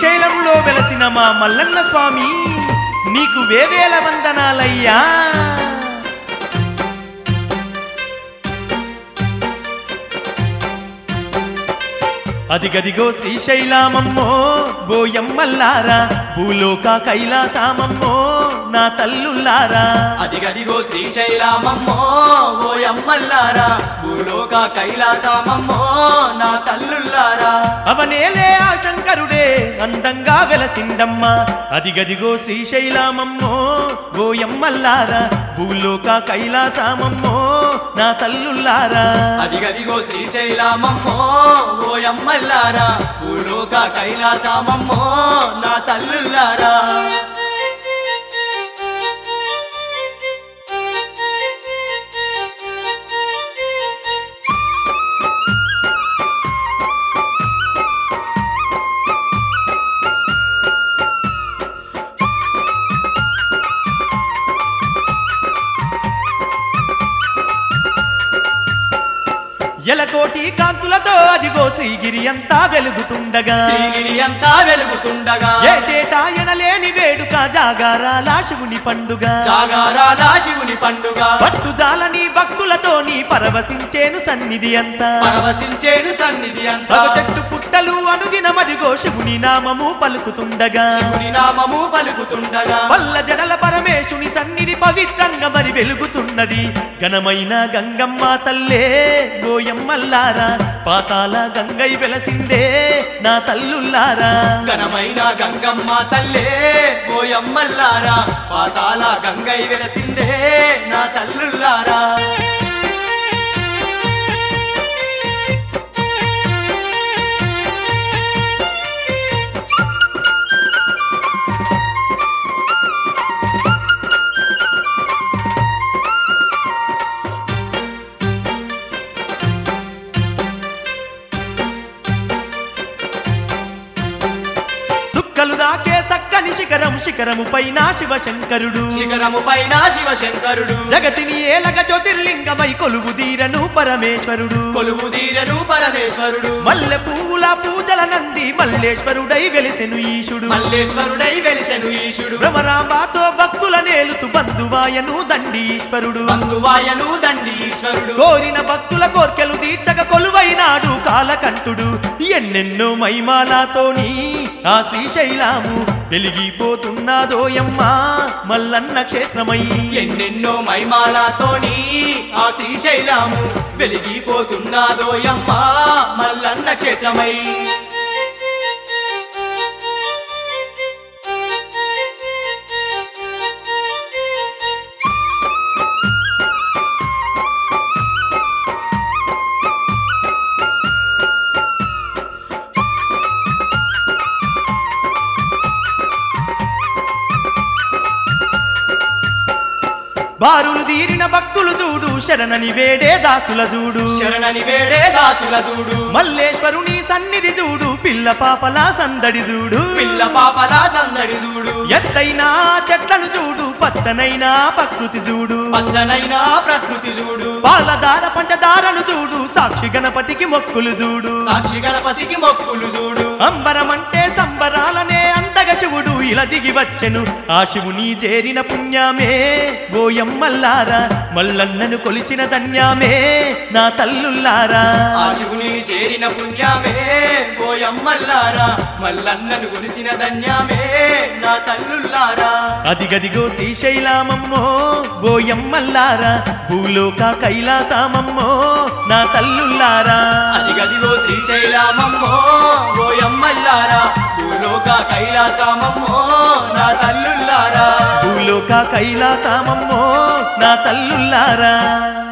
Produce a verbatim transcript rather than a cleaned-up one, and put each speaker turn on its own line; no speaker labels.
శ్రీశైలంలో వెలసిన మా మల్లన్న స్వామి నీకు వేవేల వందనాలయ్యా. అదిగదిగో శ్రీశైలామమ్మో బోయమ్మల్లారా, భూలోక కైలాసామమ్మో నా తల్లుల్లారా.
అదిగదిగో శ్రీశైలామమ్మో ఓయమ్మల్లారా, భూలోక కైలాసమమ్మో నా తల్లుల్లారా.
అవనేలే ఆ శంకరుడే అందంగా వెలసిండమ్మా. అదిగదిగో శ్రీశైలామమ్మో బోయమ్మల్లారా, భూలోక కైలాసామమ్మో నా తల్లుల్లారా.
అదిగదిగో శ్రీశైలామమ్మో ఓయమ్మల్లారా, భూలోక కైలాసమమ్మో నా తల్లుల్లారా.
ఎలకోటి కాంతులతో అదిగో శ్రీగిరి అంతా వెలుగుతుండగా,
శ్రీగిరి అంతా వెలుగుతుండగా,
ఏటేటా ఎనలేని వేడుక జాగారాల శివుని పండుగ.
జాగారాల శివుని పండుగ
పట్టుదాలని భక్తులతోని పరవశించేను సన్నిధి అంతా.
పరవశించేను సన్నిధి అంతా.
ఒక చెట్టు పుట్టలు అనుదినమదిగో శివుని నామము పలుకుతుండగా,
శివుని నామము పలుకుతుండగా,
వల్ల జడల పరమేశుని సన్నిధి పవిత్రంగా మరి వెలుగుతున్నది. ఘనమైన గంగమ్మ తల్లే గోయమ్మల్లారా, పాతాల గంగై వెలసిందే నా తల్లుల్లారా.
ఘనమైన గంగమ్మ తల్లే ఓయమ్మల్లారా, పాతాల గంగై వెలసిందే నా తల్లుల్లారా.
సుక్కలు దాకే సక్కని శిఖరం, శిఖరము పైన శివశంకరుడు,
శిఖరము పైన శివశంకరుడు,
జగతిని ఏలగ జ్యోతిర్లింగమై కొలువు తీరను పరమేశ్వరుడు.
కొలువు తీరను పరమేశ్వరుడు,
మల్లె పువ్వుల పూజల నంది మల్లేశ్వరుడై వెలిసెను ఈశుడు.
మల్లేశ్వరుడై వెలిసెను ఈశుడు,
భ్రమరాంబాతో భక్తుల నేలుతు బంధువాయను దండీశ్వరుడు.
బంధువాయను దండీశ్వరుడు,
కోరిన భక్తుల కోర్కెలు తీర్చక కొలువైనాడు కాలకంఠుడు. ఎన్నెన్నో మైమాలతోని ఆ శ్రీశైలాము వెలిగిపోతున్నాదోయమ్మా మల్లన్న క్షేత్రమై.
ఎన్నెన్నో మైమాలతోని ఆ శ్రీశైలము వెలిగిపోతున్నాదోయమ్మా మల్లన్న క్షేత్రమై.
బారులు తీరిన భక్తులు చూడు, శరణని వేడే దాసుల చూడు.
శరణని వేడే దాసుల చూడు,
మల్లేశ్వరుని సన్నిధి చూడు, పిల్ల పాపల సందడి చూడు.
పిల్ల పాపల సందడి చూడు,
ఎత్తైనా చెట్లను చూడు, పచ్చనైనా ప్రకృతి చూడు.
పచ్చనైనా ప్రకృతి చూడు,
పాలధార పంచదారను చూడు, సాక్షి గణపతికి మొక్కులు చూడు.
సాక్షి గణపతికి మొక్కులు చూడు,
అంబరమంటే సంబరాలనే అంతగ శివుడు ఇలా దిగి వచ్చెను. ఆ శివుని చేరిన పుణ్యమే గోయమ్మల్లారా, మల్లన్నను కొలిచిన ధన్యమే నా తల్లుల్లారా.
ఆ శివుని చేరిన పుణ్యమే ఓయమ్మల్లారా, మల్లన్నను కొలిసిన ధన్యమే నా తల్లుల్లారా.
అదిగదిగో శ్రీశైలామమ్మో గోయమ్మల్లారా, భూలోక కైలాసామమ్మో నా తల్లుల్లారా.
అదిగదిగో శ్రీశైలమమ్మో ఓయమ్మల్లారా, భూలోక కైలాసమమ్మో నా తల్లుల్లారా.
భూలోక కైలాసామమ్మో నా తల్లుల్లారా.